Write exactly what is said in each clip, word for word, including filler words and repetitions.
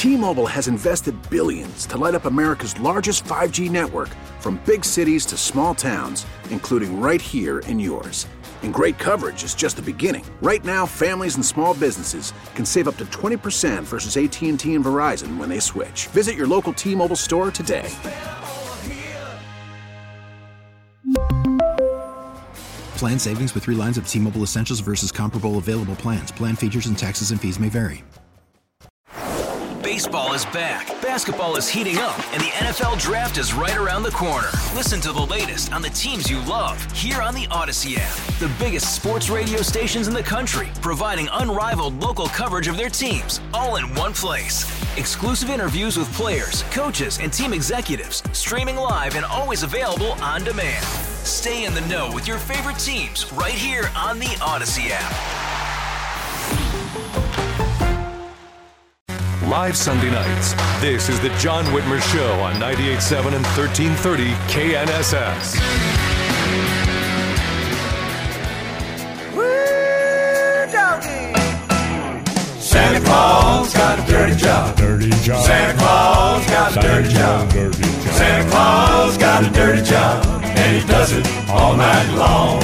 T-Mobile has invested billions to light up America's largest five G network, from big cities to small towns, including right here in yours. And great coverage is just the beginning. Right now, families and small businesses can save up to twenty percent versus A T and T and Verizon when they switch. Visit your local T-Mobile store today. Plan savings with three lines of T-Mobile Essentials versus comparable available plans. Plan features and taxes and fees may vary. Baseball is back, basketball is heating up, and the N F L Draft is right around the corner. Listen to the latest on the teams you love here on the Odyssey app. The biggest sports radio stations in the country, providing unrivaled local coverage of their teams, all in one place. Exclusive interviews with players, coaches, and team executives, streaming live and always available on demand. Stay in the know with your favorite teams right here on the Odyssey app. Live Sunday nights, this is the John Whitmer Show on ninety-eight point seven and thirteen thirty K N S S. Woo, doggy! Santa Claus got a dirty job. Dirty job. Santa Claus got a dirty job. Dirty job. Santa Claus got a dirty job, and he does it all night long.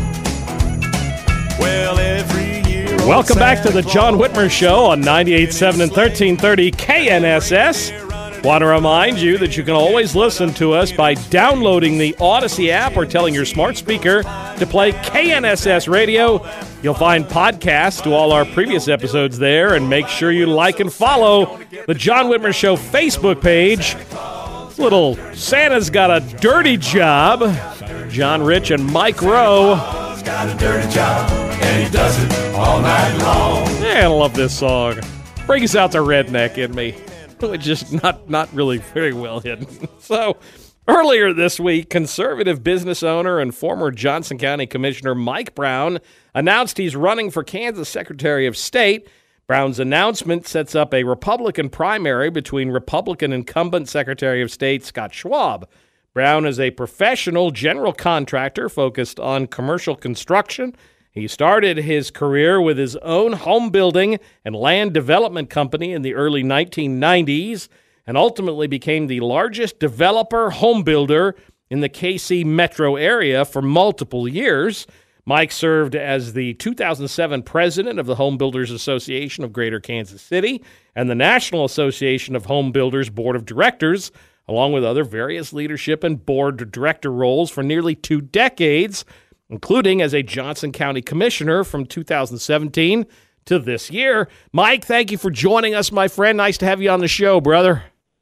Well, every Welcome back to the John Whitmer Show on ninety-eight point seven and thirteen thirty K N S S. Want to remind you that you can always listen to us by downloading the Odyssey app or telling your smart speaker to play K N S S Radio. You'll find podcasts to all our previous episodes there, and make sure you like and follow the John Whitmer Show Facebook page. Little Santa's got a dirty job. John Rich and Mike Rowe. Got a dirty job, and he does it all night long. Yeah, I love this song. Brings out the redneck in me, which is not, not really very well hidden. So, earlier this week, conservative business owner and former Johnson County Commissioner Mike Brown announced he's running for Kansas Secretary of State. Brown's announcement sets up a Republican primary between Republican incumbent Secretary of State Scott Schwab. Brown is a professional general contractor focused on commercial construction. He started his career with his own home building and land development company in the early nineteen nineties and ultimately became the largest developer home builder in the K C metro area for multiple years. Mike served as the two thousand seven president of the Home Builders Association of Greater Kansas City and the National Association of Home Builders Board of Directors, along with other various leadership and board director roles for nearly two decades, including as a Johnson County Commissioner from two thousand seventeen to this year. Mike, thank you for joining us, my friend. Nice to have you on the show, brother.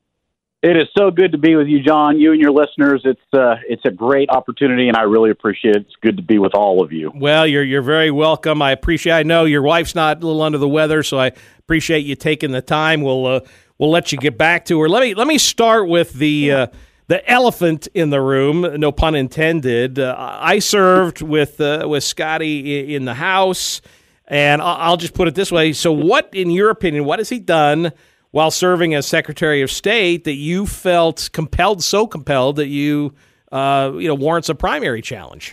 It is so good to be with you, John, you and your listeners. It's uh, it's a great opportunity, and I really appreciate it. It's good to be with all of you. Well, you're you're very welcome. I appreciate I know your wife's not a little under the weather, so I appreciate you taking the time. We'll uh, we'll let you get back to her. Let me let me start with the uh, the elephant in the room, no pun intended. Uh, I served with uh, with Scotty in the House, and I'll just put it this way. So what, in your opinion, what has he done while serving as Secretary of State that you felt compelled, so compelled that you, uh, you know, warrants a primary challenge?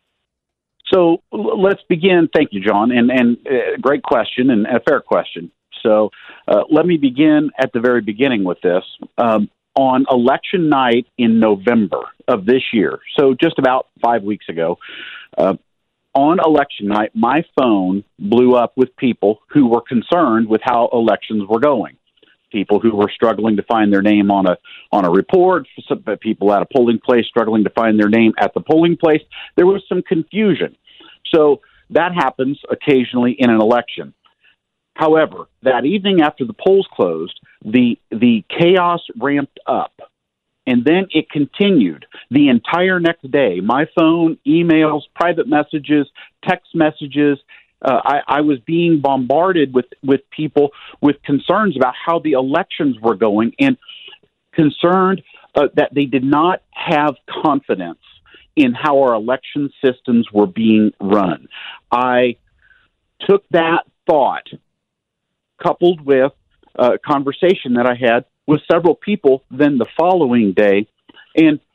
So l- let's begin. Thank you, John, and and uh, great question and a fair question. So uh, let me begin at the very beginning with this. Um, on election night in November of this year, so just about five weeks ago, uh, on election night, my phone blew up with people who were concerned with how elections were going. People who were struggling to find their name on a on a report, people at a polling place struggling to find their name at the polling place. There was some confusion. So that happens occasionally in an election. However, that evening after the polls closed, the the chaos ramped up, and then it continued the entire next day. My phone, emails, private messages, text messages, Uh, I, I was being bombarded with, with people with concerns about how the elections were going and concerned uh, that they did not have confidence in how our election systems were being run. I took that thought, coupled with a conversation that I had with several people then the following day, and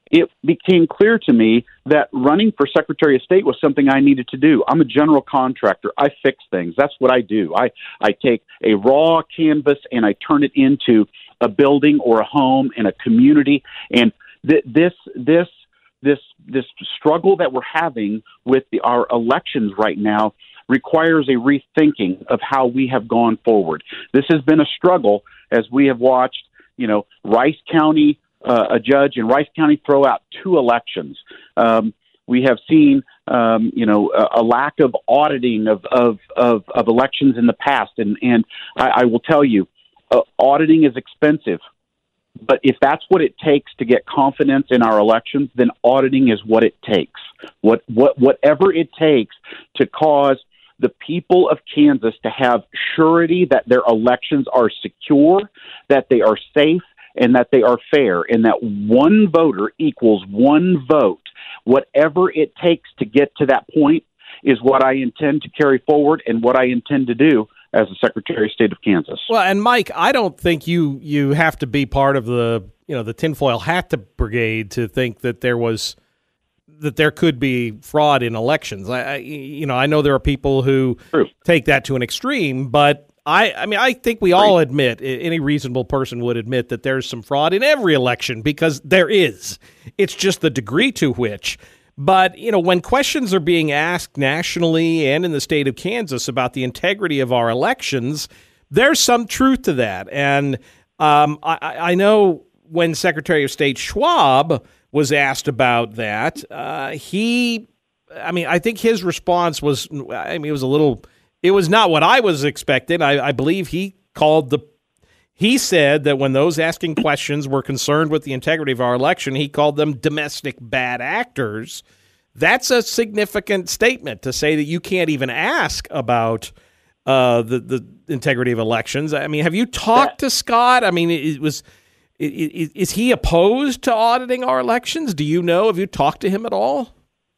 it became clear to me that running for Secretary of State was something I needed to do. I'm a general contractor. I fix things. That's what I do. I, I take a raw canvas and I turn it into a building or a home and a community. And th- this this this this struggle that we're having with the, our elections right now requires a rethinking of how we have gone forward. This has been a struggle as we have watched, you know, Rice County, uh, a judge in Rice County throw out two elections. Um, we have seen, um, you know, a, a lack of auditing of, of, of, of elections in the past. And, and I, I will tell you, uh, auditing is expensive. But if that's what it takes to get confidence in our elections, then auditing is what it takes. What, what, whatever it takes to cause the people of Kansas to have surety that their elections are secure, that they are safe, and that they are fair, and that one voter equals one vote. Whatever it takes to get to that point is what I intend to carry forward and what I intend to do as the Secretary of State of Kansas. Well, and Mike, I don't think you you have to be part of the you know the tinfoil hat brigade to think that there was that there could be fraud in elections. I, I you know I know there are people who True. take that to an extreme, but I I mean I think we all admit, any reasonable person would admit that there's some fraud in every election, because there is. It's just the degree to which. But, you know, when questions are being asked nationally and in the state of Kansas about the integrity of our elections, there's some truth to that. And um, I, I know when Secretary of State Schwab was asked about that, uh, he, I mean, I think his response was, I mean, it was a little, it was not what I was expecting. I, I believe he called the He said that when those asking questions were concerned with the integrity of our election, he called them domestic bad actors. That's a significant statement to say that you can't even ask about uh, the the integrity of elections. I mean, have you talked to Scott? I mean, it was it, it, is he opposed to auditing our elections? Do you know? Have you talked to him at all?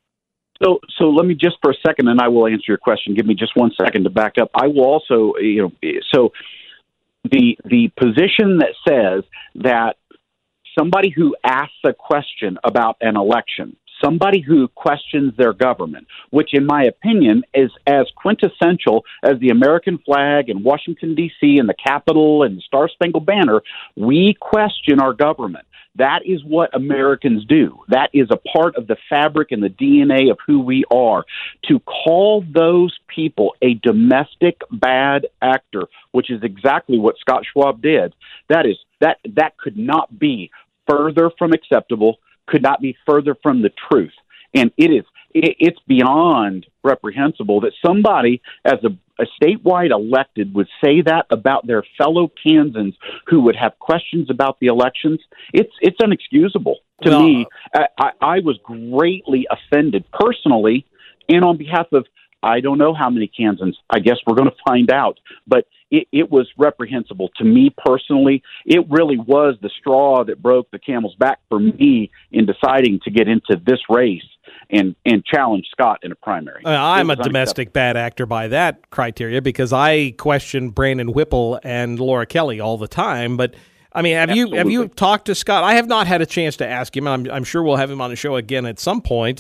So, so let me just for a second, and I will answer your question. Give me just one second to back up. I will also, you know, so. The the position that says that somebody who asks a question about an election, somebody who questions their government, which in my opinion is as quintessential as the American flag and Washington, D C and the Capitol and the Star-Spangled Banner, we question our government. That is what Americans do. That is a part of the fabric and the D N A of who we are. To call those people a domestic bad actor, which is exactly what Scott Schwab did, that is that that could not be further from acceptable, could not be further from the truth. And it is it, it's beyond reprehensible that somebody as a a statewide elected would say that about their fellow Kansans who would have questions about the elections. It's it's inexcusable to no. me. I, I, I was greatly offended personally, and on behalf of I don't know how many Kansans. I guess we're going to find out. But it, it was reprehensible to me personally. It really was the straw that broke the camel's back for me in deciding to get into this race and, and challenge Scott in a primary. Uh, I'm a domestic bad actor by that criteria because I question Brandon Whipple and Laura Kelly all the time. But I mean, have Absolutely. you have you talked to Scott? I have not had a chance to ask him. I'm, I'm sure we'll have him on the show again at some point.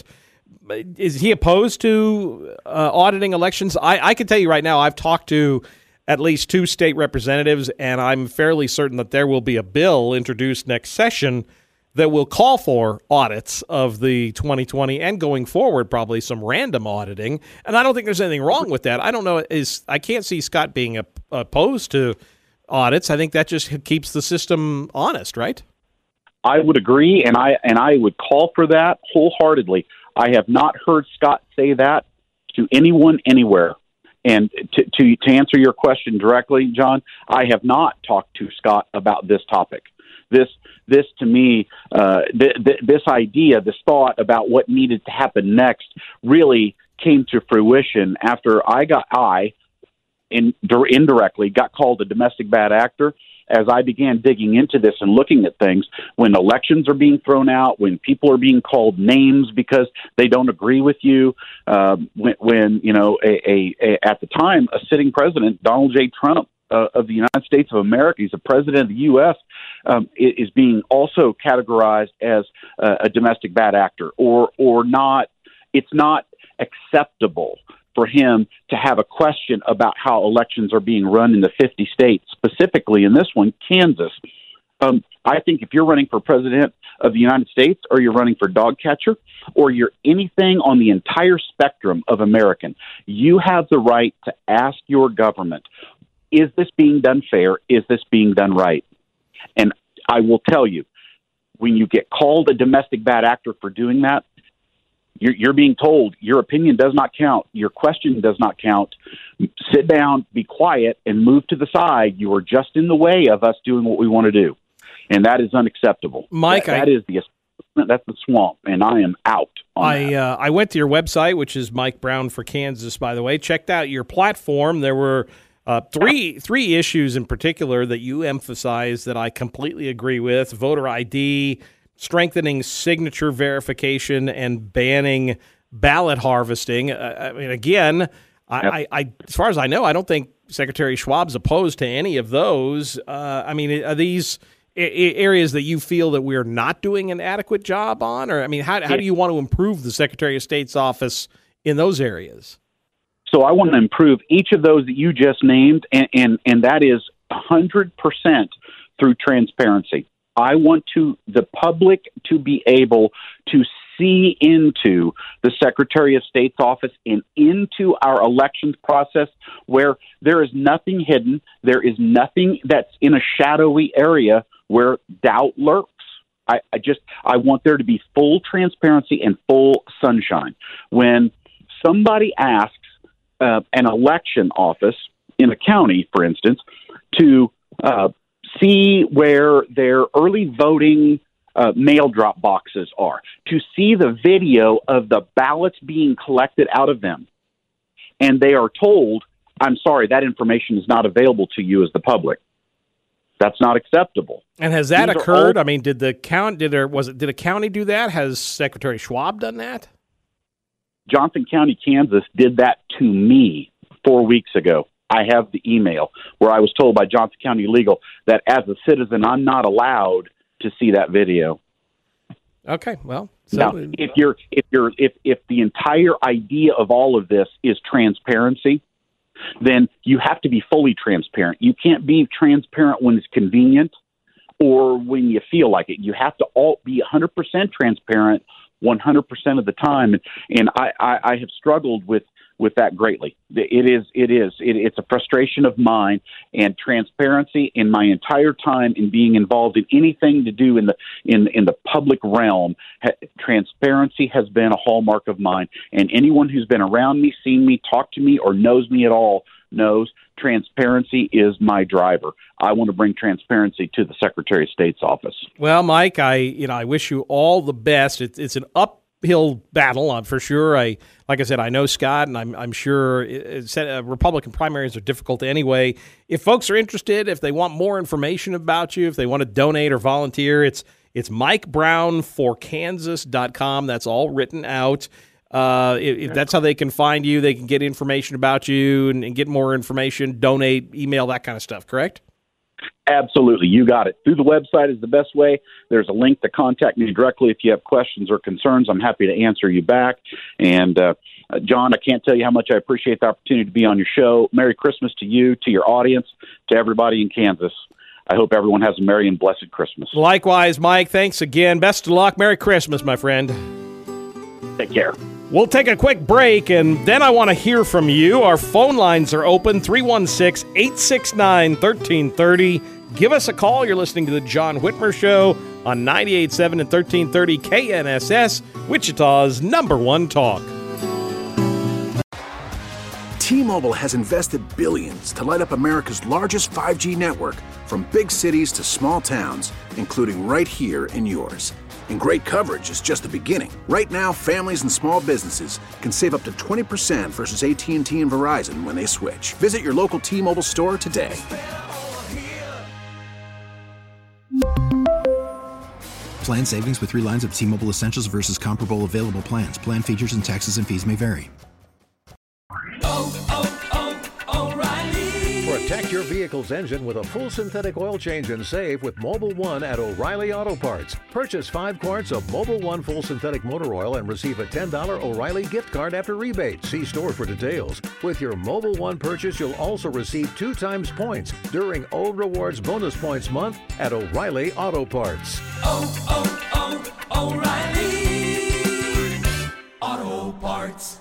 Is he opposed to uh, auditing elections? I, I can tell you right now, I've talked to at least two state representatives, and I'm fairly certain that there will be a bill introduced next session that will call for audits of the twenty twenty and going forward, probably some random auditing. And I don't think there's anything wrong with that. I don't know. Is I can't see Scott being op- opposed to audits. I think that just keeps the system honest, right? I would agree, and I and I would call for that wholeheartedly. I have not heard Scott say that to anyone anywhere. And to, to to answer your question directly, John, I have not talked to Scott about this topic. This this to me, uh, th- th- this idea, this thought about what needed to happen next, really came to fruition after I got I, in, indirectly, got called a domestic bad actor. As I began digging into this and looking at things, when elections are being thrown out, when people are being called names because they don't agree with you, uh, when, when you know, a, a, a, at the time, a sitting president, Donald J. Trump, uh, of the United States of America. He's the president of the U S Um, is being also categorized as uh, a domestic bad actor, or or not. It's not acceptable for him to have a question about how elections are being run in the fifty states, specifically in this one, Kansas. Um, I think if you're running for president of the United States, or you're running for dog catcher, or you're anything on the entire spectrum of American, you have the right to ask your government, is this being done fair? Is this being done right? And I will tell you, when you get called a domestic bad actor for doing that, you're, you're being told your opinion does not count. Your question does not count. Sit down, be quiet, and move to the side. You are just in the way of us doing what we want to do. And that is unacceptable. Mike, that, I, that is the that's the swamp, and I am out on I, that. Uh, I went to your website, which is Mike Brown for Kansas, by the way. Checked out your platform. There were uh, three three issues in particular that you emphasized that I completely agree with: voter I D, strengthening signature verification, and banning ballot harvesting. Uh, I mean, again, I, Yep. I, I, as far as I know, I don't think Secretary Schwab's opposed to any of those. Uh, I mean, are these areas that you feel that we're not doing an adequate job on? Or, I mean, how, how do you want to improve the Secretary of State's office in those areas? So I want to improve each of those that you just named, and, and, and that is one hundred percent through transparency. I want to the public to be able to see into the Secretary of State's office and into our elections process where there is nothing hidden. There is nothing that's in a shadowy area where doubt lurks. I, I just I want there to be full transparency and full sunshine. When somebody asks uh, an election office in a county, for instance, to uh, see where their early voting uh, mail drop boxes are, to see the video of the ballots being collected out of them, and they are told, I'm sorry, that information is not available to you as the public. That's not acceptable. And has that These are occurred? all- I mean, did the count did there was it did a county do that? Has Secretary Schwab done that? Johnson County, Kansas did that to me four weeks ago. I have the email where I was told by Johnson County Legal that as a citizen, I'm not allowed to see that video. Okay, well, so Now, if you're if you're if if the entire idea of all of this is transparency, then you have to be fully transparent. You can't be transparent when it's convenient or when you feel like it. You have to all be one hundred percent transparent one hundred percent of the time. And, and I, I, I have struggled with, with that greatly. It is, it is, it, it's a frustration of mine, and transparency in my entire time in being involved in anything to do in the, in, in the public realm. Ha, transparency has been a hallmark of mine. And anyone who's been around me, seen me, talked to me, or knows me at all knows transparency is my driver. I want to bring transparency to the Secretary of State's office. Well, Mike, I you know I wish you all the best. It's it's an uphill battle uh, for sure. I like I said, I know Scott, and I'm I'm sure it, it, uh, Republican primaries are difficult anyway. If folks are interested, if they want more information about you, if they want to donate or volunteer, it's it's Mike Brown for Kansas dot com. That's all written out. Uh, if, if that's how they can find you. They can get information about you and, and get more information, donate, email, that kind of stuff, correct? Absolutely. You got it. Through the website is the best way. There's a link to contact me directly if you have questions or concerns. I'm happy to answer you back. And, uh, uh, John, I can't tell you how much I appreciate the opportunity to be on your show. Merry Christmas to you, to your audience, to everybody in Kansas. I hope everyone has a merry and blessed Christmas. Likewise, Mike. Thanks again. Best of luck. Merry Christmas, my friend. Take care. We'll take a quick break, and then I want to hear from you. Our phone lines are open, three one six, eight six nine, one three three zero. Give us a call. You're listening to The John Whitmer Show on ninety-eight point seven and thirteen thirty K N S S, Wichita's number one talk. T-Mobile has invested billions to light up America's largest five G network, from big cities to small towns, including right here in yours. And great coverage is just the beginning. Right now, families and small businesses can save up to twenty percent versus A T and T and Verizon when they switch. Visit your local T-Mobile store today. Plan savings with three lines of T-Mobile Essentials versus comparable available plans. Plan features and taxes and fees may vary. For a tax Protect your vehicle's engine with a full synthetic oil change and save with Mobil one at O'Reilly Auto Parts. Purchase five quarts of Mobil one full synthetic motor oil and receive a ten dollars O'Reilly gift card after rebate. See store for details. With your Mobil one purchase, you'll also receive two times points during O Rewards Bonus Points Month at O'Reilly Auto Parts. Oh, oh, oh, O'Reilly Auto Parts.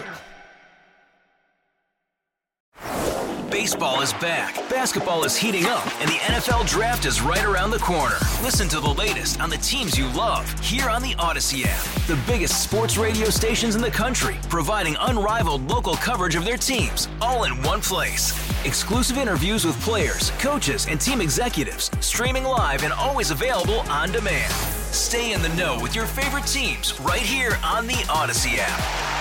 Baseball is back, basketball is heating up, and the N F L Draft is right around the corner. Listen to the latest on the teams you love here on the Odyssey app. The biggest sports radio stations in the country, providing unrivaled local coverage of their teams, all in one place. Exclusive interviews with players, coaches, and team executives, streaming live and always available on demand. Stay in the know with your favorite teams right here on the Odyssey app.